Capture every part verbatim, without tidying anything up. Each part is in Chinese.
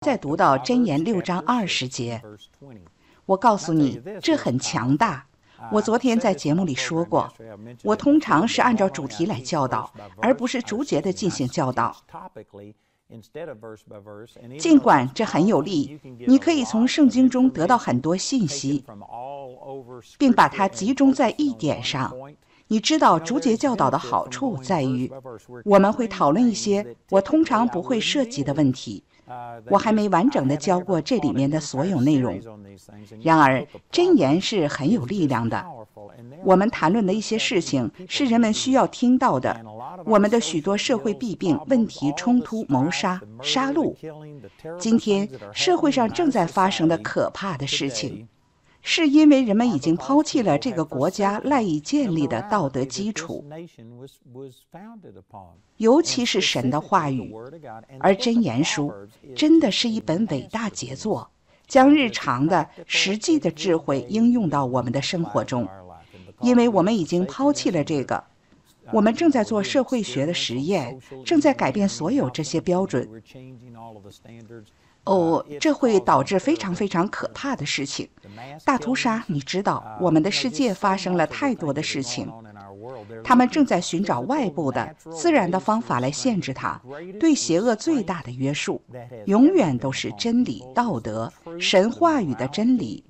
再读到箴言六章二十节，我告诉你，这很强大。我昨天在节目里说过，我通常是按照主题来教导，而不是逐节的进行教导。尽管这很有利，你可以从圣经中得到很多信息，并把它集中在一点上。你知道逐节教导的好处在于，我们会讨论一些我通常不会涉及的问题。我还没完整的教过这里面的所有内容。然而，箴言是很有力量的。我们谈论的一些事情是人们需要听到的。我们的许多社会弊病、问题、冲突、谋杀、杀戮，今天社会上正在发生的可怕的事情，是因为人们已经抛弃了这个国家赖以建立的道德基础，尤其是神的话语。而箴言书真的是一本伟大杰作，将日常的实际的智慧应用到我们的生活中。因为我们已经抛弃了这个，我们正在做社会学的实验，正在改变所有这些标准。哦，这会导致非常非常可怕的事情。大屠杀，你知道，我们的世界发生了太多的事情。他们正在寻找外部的、自然的方法来限制它，对邪恶最大的约束，永远都是真理、道德、神话语的真理。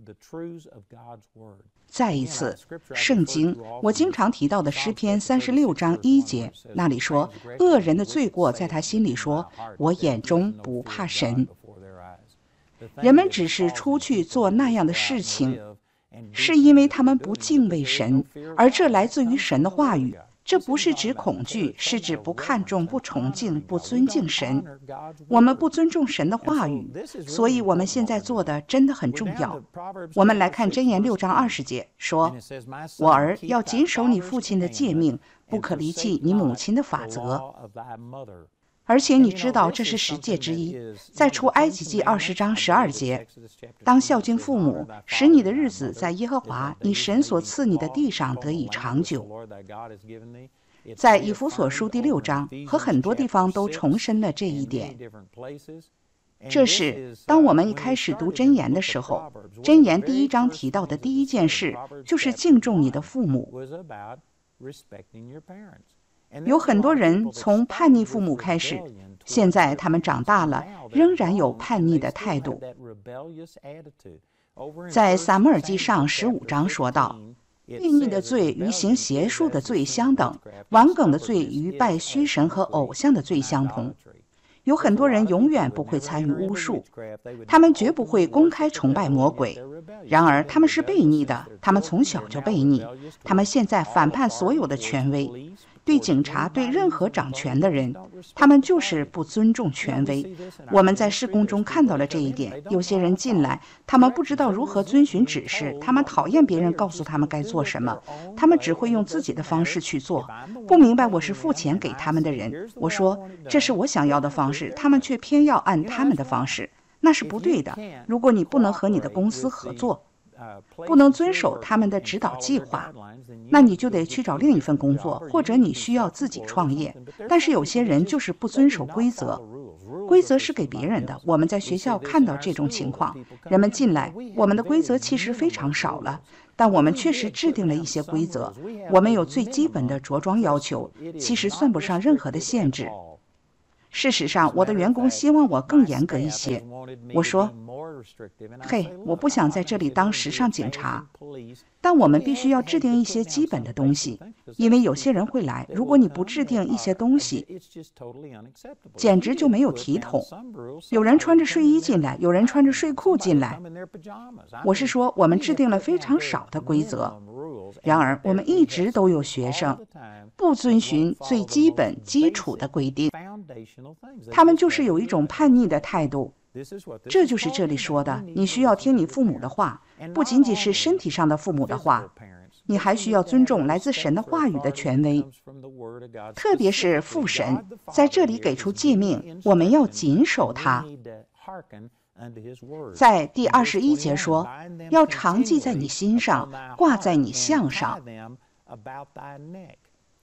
再一次，圣经我经常提到的诗篇三十六章一节，那里说，恶人的罪过在他心里说，我眼中不怕神。人们只是出去做那样的事情，是因为他们不敬畏神，而这来自于神的话语。这不是指恐惧，是指不看重、不崇敬、不尊敬神。我们不尊重神的话语，所以我们现在做的真的很重要。我们来看箴言六章二十节，说：我儿，要谨守你父亲的诫命，不可离弃你母亲的法则。而且你知道这是十诫之一，在出埃及记二十章十二节，当孝敬父母，使你的日子在耶和华你神所赐你的地上得以长久。在以弗所书第六章和很多地方都重申了这一点。这是当我们一开始读箴言的时候，箴言第一章提到的第一件事就是敬重你的父母。有很多人从叛逆父母开始，现在他们长大了，仍然有叛逆的态度。在撒母耳记上十五章说道，悖逆的罪与行邪术的罪相等，顽梗的罪与拜虚神和偶像的罪相同。有很多人永远不会参与巫术，他们绝不会公开崇拜魔鬼。然而他们是悖逆的，他们从小就悖逆，他们现在反叛所有的权威。对警察，对任何掌权的人，他们就是不尊重权威。我们在事工中看到了这一点。有些人进来，他们不知道如何遵循指示，他们讨厌别人告诉他们该做什么，他们只会用自己的方式去做，不明白我是付钱给他们的人。我说这是我想要的方式，他们却偏要按他们的方式，那是不对的。如果你不能和你的公司合作，不能遵守他们的指导计划，那你就得去找另一份工作，或者你需要自己创业。但是有些人就是不遵守规则，规则是给别人的。我们在学校看到这种情况，人们进来，我们的规则其实非常少了，但我们确实制定了一些规则。我们有最基本的着装要求，其实算不上任何的限制。事实上，我的员工希望我更严格一些。我说，嘿，我不想在这里当时尚警察，但我们必须要制定一些基本的东西，因为有些人会来，如果你不制定一些东西，简直就没有体统。有人穿着睡衣进来，有人穿着睡裤进来。我是说，我们制定了非常少的规则，然而我们一直都有学生不遵循最基本基础的规定，他们就是有一种叛逆的态度。这就是这里说的，你需要听你父母的话，不仅仅是身体上的父母的话，你还需要尊重来自神的话语的权威，特别是父神在这里给出诫命，我们要谨守它。在第二十一节说，要常记在你心上，挂在你项上。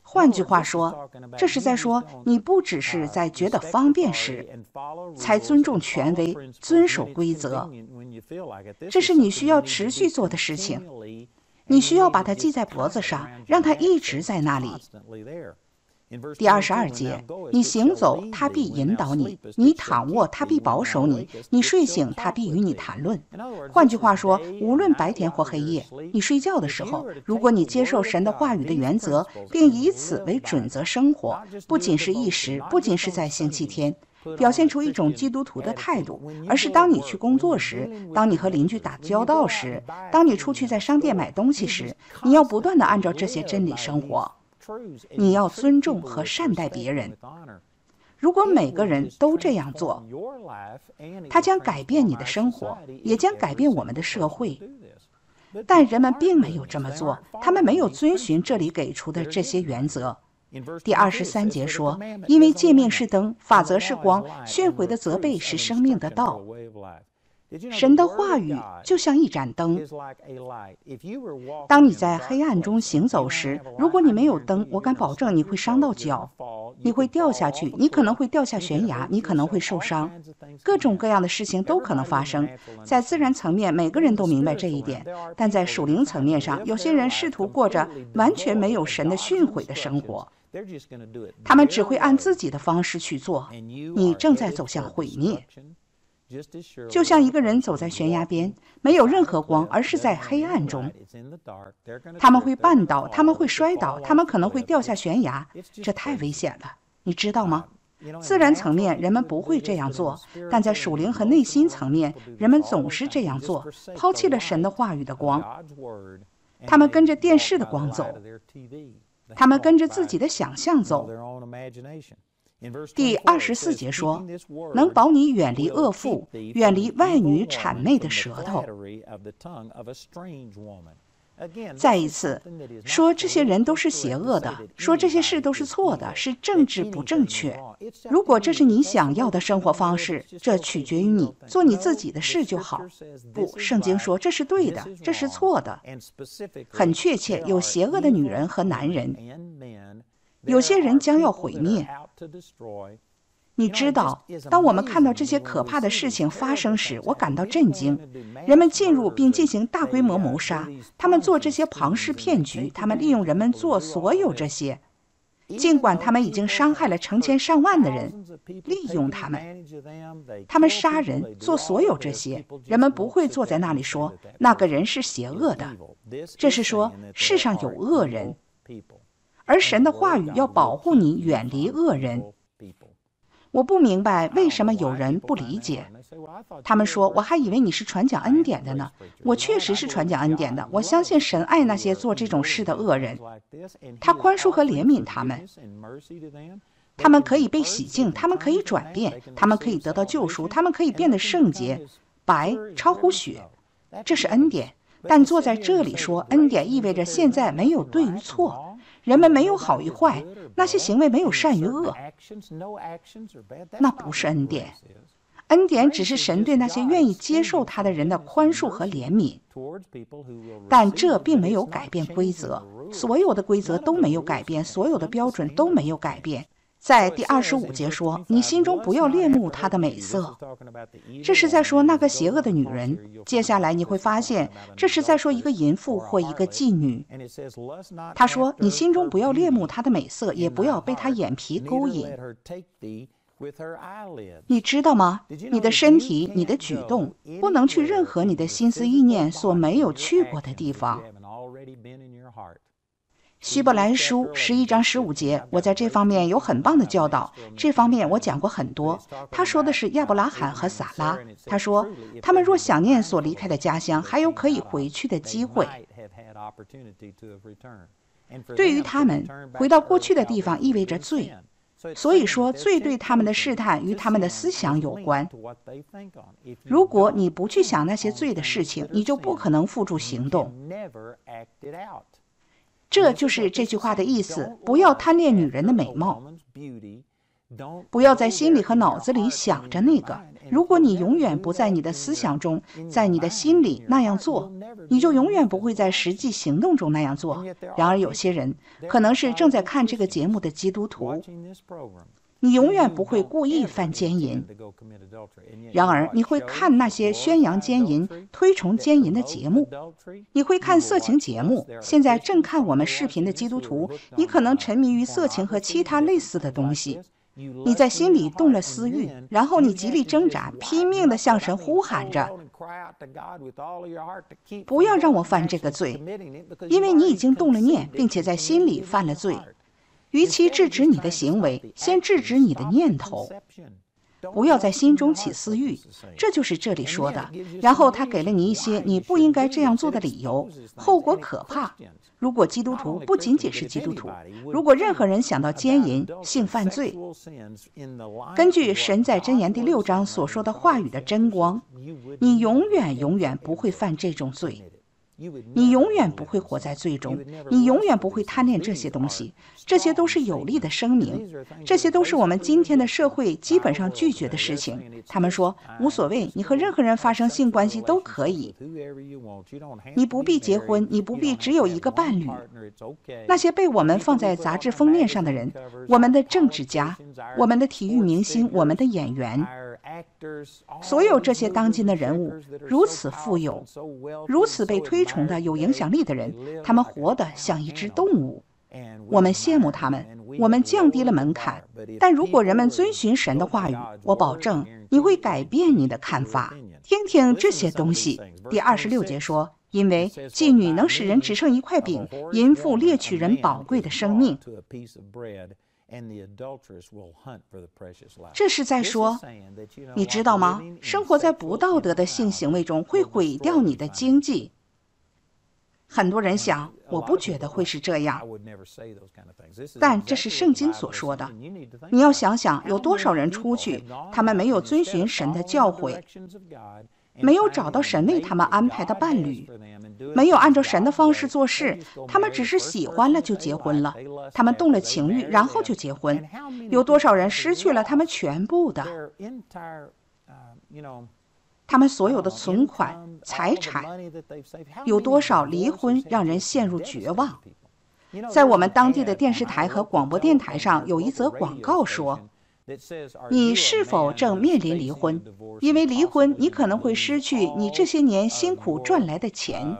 换句话说，这是在说你不只是在觉得方便时才尊重权威、遵守规则，这是你需要持续做的事情。你需要把它系在脖子上，让它一直在那里。第二十二节，你行走，他必引导你；你躺卧，他必保守你；你睡醒，他必与你谈论。换句话说，无论白天或黑夜，你睡觉的时候，如果你接受神的话语的原则，并以此为准则生活，不仅是一时，不仅是在星期天，表现出一种基督徒的态度，而是当你去工作时，当你和邻居打交道时，当你出去在商店买东西时，你要不断地按照这些真理生活。你要尊重和善待别人。如果每个人都这样做，它将改变你的生活，也将改变我们的社会。但人们并没有这么做，他们没有遵循这里给出的这些原则。第二十三节说，因为诫命是灯，法则是光，训诲的责备是生命的道。神的话语就像一盏灯。当你在黑暗中行走时，如果你没有灯，我敢保证你会伤到脚，你会掉下去，你可能会掉下悬崖，你可能会受伤，各种各样的事情都可能发生。在自然层面，每个人都明白这一点，但在属灵层面上，有些人试图过着完全没有神的训诲的生活，他们只会按自己的方式去做。你正在走向毁灭。就像一个人走在悬崖边，没有任何光，而是在黑暗中。他们会绊倒，他们会摔倒，他们可能会掉下悬崖，这太危险了，你知道吗？自然层面人们不会这样做，但在属灵和内心层面，人们总是这样做，抛弃了神的话语的光。他们跟着电视的光走，他们跟着自己的想象走。第二十四节说，能保你远离恶妇，远离外女谄媚的舌头。再一次说，这些人都是邪恶的，说这些事都是错的，是政治不正确。如果这是你想要的生活方式，这取决于你，做你自己的事就好。不，圣经说这是对的，这是错的。很确切，有邪恶的女人和男人，有些人将要毁灭。你知道，当我们看到这些可怕的事情发生时，我感到震惊。人们进入并进行大规模谋杀，他们做这些庞氏骗局，他们利用人们做所有这些，尽管他们已经伤害了成千上万的人，利用他们，他们杀人，做所有这些。人们不会坐在那里说那个人是邪恶的，这是说世上有恶人，而神的话语要保护你远离恶人。我不明白为什么有人不理解。他们说，我还以为你是传讲恩典的呢。我确实是传讲恩典的，我相信神爱那些做这种事的恶人，他宽恕和怜悯他们，他们可以被洗净，他们可以转变，他们可以得到救赎，他们可以变得圣洁，白超乎血，这是恩典。但坐在这里说恩典意味着现在没有对与错，人们没有好与坏，那些行为没有善与恶，那不是恩典。恩典只是神对那些愿意接受他的人的宽恕和怜悯，但这并没有改变规则，所有的规则都没有改变，所有的标准都没有改变。在第二十五节说，你心中不要恋慕她的美色，这是在说那个邪恶的女人。接下来你会发现，这是在说一个淫妇或一个妓女。他说，你心中不要恋慕她的美色，也不要被她眼皮勾引。你知道吗？你的身体，你的举动，不能去任何你的心思意念所没有去过的地方。希伯来书十一章十五节，我在这方面有很棒的教导，这方面我讲过很多。他说的是亚伯拉罕和撒拉，他说他们若想念所离开的家乡，还有可以回去的机会。对于他们，回到过去的地方意味着罪，所以说罪对他们的试探与他们的思想有关。如果你不去想那些罪的事情，你就不可能付诸行动。这就是这句话的意思，不要贪恋女人的美貌。 不要在心里和脑子里想着那个。如果你永远不在你的思想中，在你的心里那样做，你就永远不会在实际行动中那样做。然而有些人，可能是正在看这个节目的基督徒，你永远不会故意犯奸淫，然而你会看那些宣扬奸淫、推崇奸淫的节目，你会看色情节目。现在正看我们视频的基督徒，你可能沉迷于色情和其他类似的东西。你在心里动了私欲，然后你极力挣扎，拼命地向神呼喊着，不要让我犯这个罪，因为你已经动了念，并且在心里犯了罪。与其制止你的行为，先制止你的念头，不要在心中起私欲，这就是这里说的。然后他给了你一些你不应该这样做的理由，后果可怕。如果基督徒，不仅仅是基督徒，如果任何人想到奸淫、性犯罪，根据神在箴言第六章所说的话语的真光，你永远永远不会犯这种罪。你永远不会活在罪中，你永远不会贪恋这些东西，这些都是有力的声明，这些都是我们今天的社会基本上拒绝的事情。他们说无所谓，你和任何人发生性关系都可以，你不必结婚，你不必只有一个伴侣。那些被我们放在杂志封面上的人，我们的政治家，我们的体育明星，我们的演员，所有这些当今的人物如此富有，如此被推崇的有影响力的人，他们活得像一只动物。我们羡慕他们，我们降低了门槛。但如果人们遵循神的话语，我保证你会改变你的看法。听听这些东西。第二十六节说，因为妓女能使人只剩一块饼，淫妇猎取人宝贵的生命。这是在说，你知道吗？生活在不道德的性行为中会毁掉你的经济。很多人想，我不觉得会是这样，但这是圣经所说的。你要想想，有多少人出去，他们没有遵循神的教诲，没有找到神为他们安排的伴侣，没有按照神的方式做事，他们只是喜欢了就结婚了，他们动了情欲，然后就结婚。有多少人失去了他们全部的，他们所有的存款、财产？有多少离婚让人陷入绝望？在我们当地的电视台和广播电台上有一则广告说，你是否正面临离婚？因为离婚，你可能会失去你这些年辛苦赚来的钱。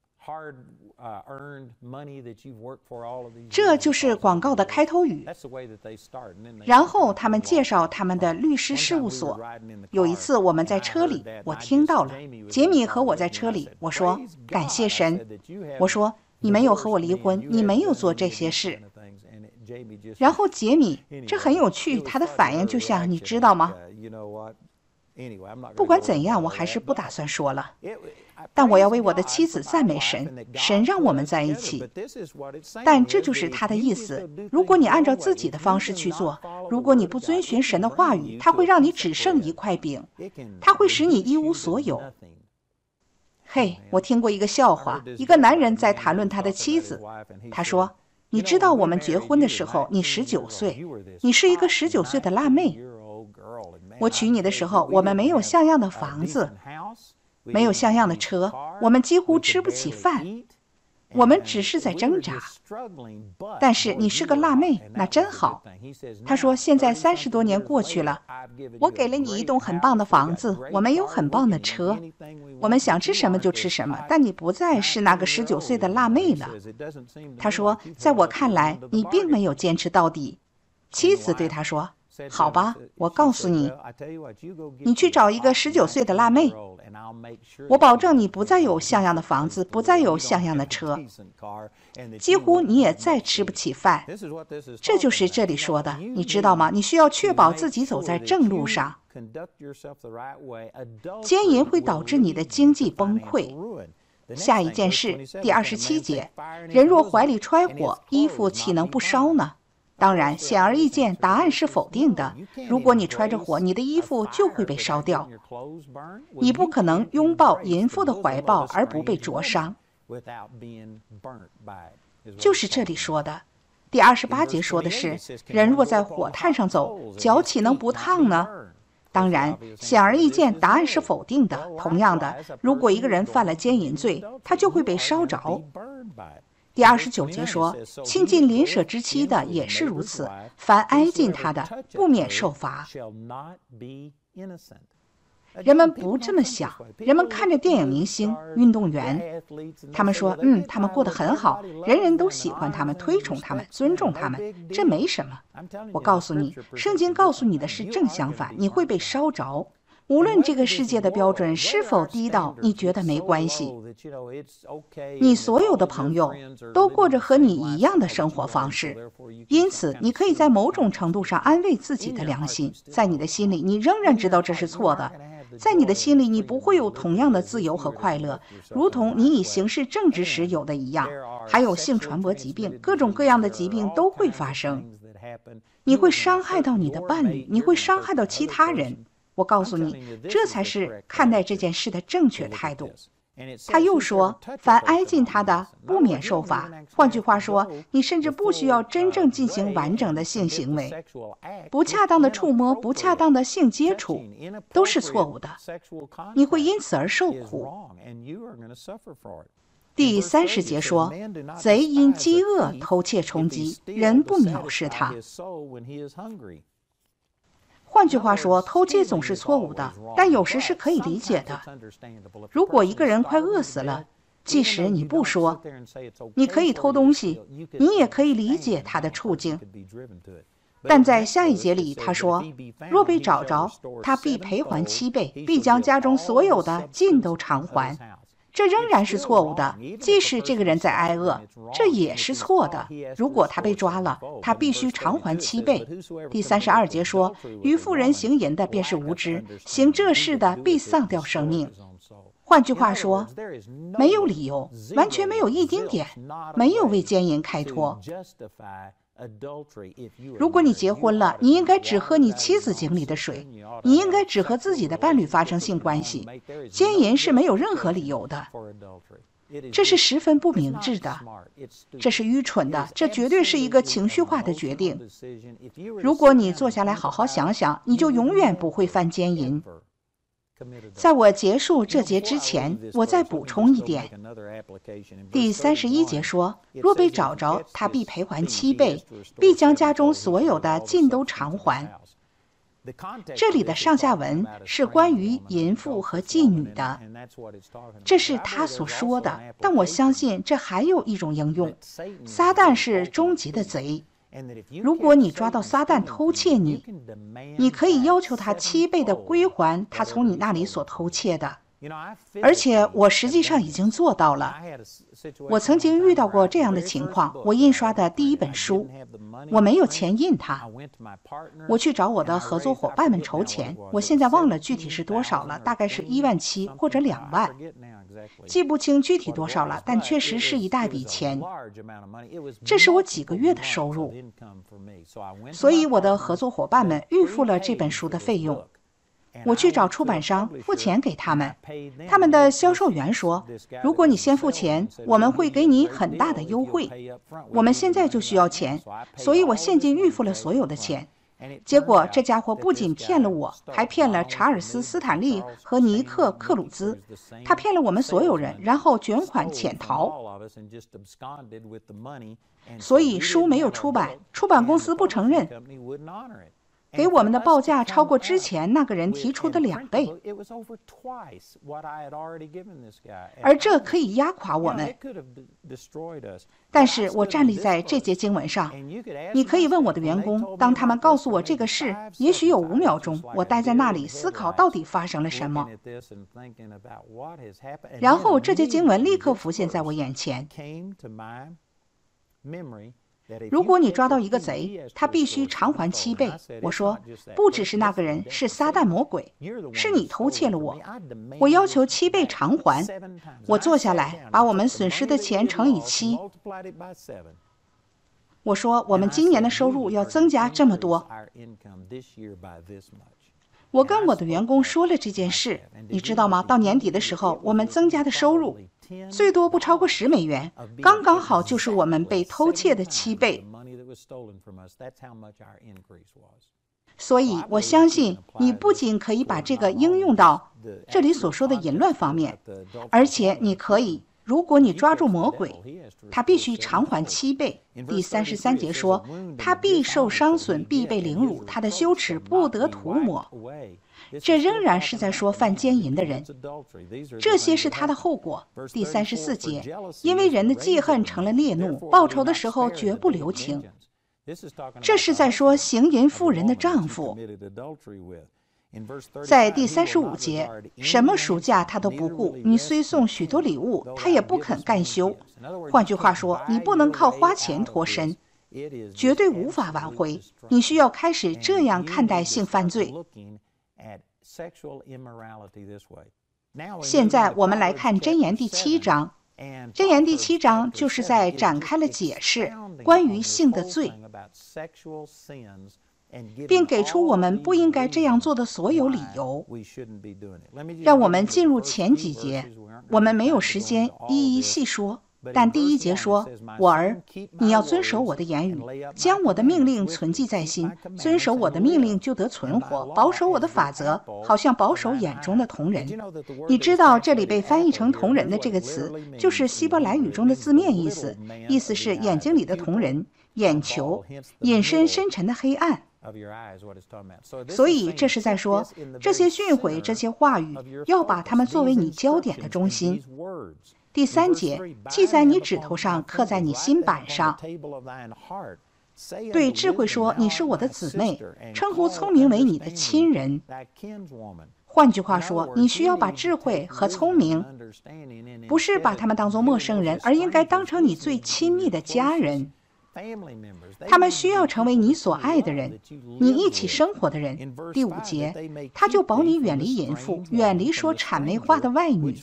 这就是广告的开头语。然后他们介绍他们的律师事务所。有一次我们在车里，我听到了杰米和我在车里，我说感谢神，我说你没有和我离婚，你没有做这些事。然后杰米，这很有趣，他的反应就像你知道吗？不管怎样，我还是不打算说了。但我要为我的妻子赞美神，神让我们在一起。但这就是他的意思。如果你按照自己的方式去做，如果你不遵循神的话语，他会让你只剩一块饼，他会使你一无所有。嘿，我听过一个笑话，一个男人在谈论他的妻子，他说，你知道我们结婚的时候你十九岁，你是一个十九岁的辣妹。我娶你的时候，我们没有像样的房子，没有像样的车，我们几乎吃不起饭，我们只是在挣扎。但是你是个辣妹，那真好。他说，现在三十多年过去了，我给了你一栋很棒的房子，我们有很棒的车，我们想吃什么就吃什么，但你不再是那个十九岁的辣妹了。他说，在我看来，你并没有坚持到底。妻子对他说，好吧，我告诉你，你去找一个十九岁的辣妹，我保证你不再有像样的房子，不再有像样的车，几乎你也再吃不起饭。这就是这里说的，你知道吗？你需要确保自己走在正路上。奸淫会导致你的经济崩溃。下一件事，第二十七节，人若怀里揣火，衣服岂能不烧呢？当然，显而易见，答案是否定的。如果你揣着火，你的衣服就会被烧掉。你不可能拥抱淫妇的怀抱而不被灼伤。就是这里说的， 第二十八节说的是，人若在火炭上走，脚岂能不烫呢？当然，显而易见，答案是否定的。同样的，如果一个人犯了奸淫罪，他就会被烧着。第二十九节说，亲近邻舍之妻的也是如此，凡挨近他的，不免受罚。人们不这么想，人们看着电影明星、运动员，他们说，嗯，他们过得很好，人人都喜欢他们，推崇他们，尊重他们，这没什么。我告诉你，圣经告诉你的是正相反，你会被烧着。无论这个世界的标准是否低到你觉得没关系，你所有的朋友都过着和你一样的生活方式，因此你可以在某种程度上安慰自己的良心，在你的心里你仍然知道这是错的，在你的心里你不会有同样的自由和快乐，如同你以行事正直时有的一样。还有性传播疾病，各种各样的疾病都会发生，你会伤害到你的伴侣，你会伤害到其他人。我告诉你，这才是看待这件事的正确态度。他又说，凡挨近他的，不免受罚。换句话说，你甚至不需要真正进行完整的性行为，不恰当的触摸、不恰当的性接触都是错误的，你会因此而受苦。第三十节说，贼因饥饿偷窃充饥，人不藐视他。换句话说，偷窃总是错误的，但有时是可以理解的。如果一个人快饿死了，即使你不说，你可以偷东西，你也可以理解他的处境。但在下一节里他说，若被找着，他必赔还七倍，必将家中所有的尽都偿还。这仍然是错误的，即使这个人在挨饿，这也是错的。如果他被抓了，他必须偿还七倍。第三十二节说，与妇人行淫的便是无知，行这事的必丧掉生命。换句话说，没有理由，完全没有一丁点，没有为奸淫开脱。如果你结婚了，你应该只喝你妻子井里的水，你应该只和自己的伴侣发生性关系。奸淫是没有任何理由的，这是十分不明智的，这是愚蠢的，这绝对是一个情绪化的决定。如果你坐下来好好想想，你就永远不会犯奸淫。在我结束这节之前，我再补充一点。第三十一节说，若被找着，他必赔还七倍，必将家中所有的尽都偿还。这里的上下文是关于淫妇和妓女的，这是他所说的，但我相信这还有一种应用。撒旦是终极的贼，如果你抓到撒旦偷窃你，你可以要求他七倍的归还他从你那里所偷窃的。而且我实际上已经做到了。我曾经遇到过这样的情况，我印刷的第一本书，我没有钱印它，我去找我的合作伙伴们筹钱，我现在忘了具体是多少了，大概是一万七或者两万，记不清具体多少了，但确实是一大笔钱，这是我几个月的收入，所以我的合作伙伴们预付了这本书的费用。我去找出版商付钱给他们，他们的销售员说，如果你先付钱，我们会给你很大的优惠，我们现在就需要钱，所以我现金预付了所有的钱。结果这家伙不仅骗了我，还骗了查尔斯·斯坦利和尼克·克鲁兹，他骗了我们所有人，然后卷款潜逃。所以书没有出版，出版公司不承认，给我们的报价超过之前那个人提出的两倍，而这可以压垮我们。但是我站立在这节经文上，你可以问我的员工，当他们告诉我这个事，也许有五秒钟，我待在那里思考到底发生了什么，然后这节经文立刻浮现在我眼前。如果你抓到一个贼，他必须偿还七倍。我说，不只是那个人，是撒旦魔鬼，是你偷窃了我，我要求七倍偿还。我坐下来，把我们损失的钱乘以七。我说，我们今年的收入要增加这么多。我跟我的员工说了这件事，你知道吗？到年底的时候，我们增加的收入最多不超过十美元，刚刚好就是我们被偷窃的七倍。 所以我相信你不仅可以把这个应用到这里所说的淫乱方面，而且你可以，如果你抓住魔鬼，他必须偿还七倍。第三十三节说，他必受伤损，必被凌辱，他的羞耻不得涂抹。这仍然是在说犯奸淫的人，这些是他的后果。第三十四节，因为人的记恨成了烈怒，报仇的时候绝不留情。这是在说行淫妇人的丈夫。在第三十五节，什么赎价他都不顾，你虽送许多礼物，他也不肯干休。换句话说，你不能靠花钱脱身，绝对无法挽回。你需要开始这样看待性犯罪。现在我们来看箴言第七章。箴言第七章就是在展开了解释关于性的罪，并给出我们不应该这样做的所有理由。让我们进入前几节，我们没有时间一一细说，但第一节说，我儿，你要遵守我的言语，将我的命令存记在心，遵守我的命令就得存活，保守我的法则，好像保守眼中的瞳人。你知道这里被翻译成瞳人的这个词，就是希伯来语中的字面意思，意思是眼睛里的瞳人，眼球，隐身深沉的黑暗。所以这是在说，这些训诲，这些话语，要把它们作为你焦点的中心。第三节，记在你指头上，刻在你心板上。对智慧说，你是我的姊妹，称呼聪明为你的亲人。换句话说，你需要把智慧和聪明，不是把他们当作陌生人，而应该当成你最亲密的家人。他们需要成为你所爱的人，你一起生活的人。第五节，他就保你远离淫妇，远离说谄媚话的外女。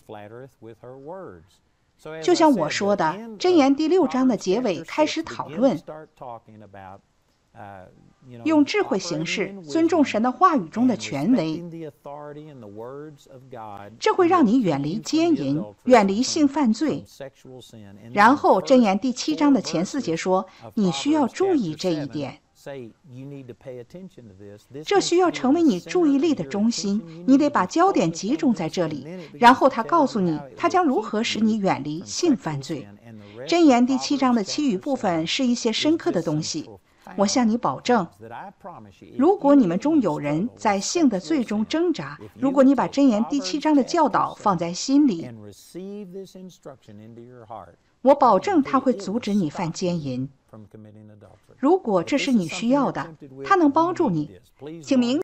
就像我说的，箴言第六章的结尾开始讨论用智慧行事，尊重神的话语中的权威，这会让你远离奸淫，远离性犯罪。然后箴言第七章的前四节说，你需要注意这一点，这需要成为你注意力的中心，你得把焦点集中在这里。然后他告诉你，他将如何使你远离性犯罪。箴言第七章的其余部分是一些深刻的东西。我向你保证，如果你们中有人在性的罪中挣扎，如果你把箴言第七章的教导放在心里，我保证他会阻止你犯奸淫。如果这是你需要的，他能帮助你，请明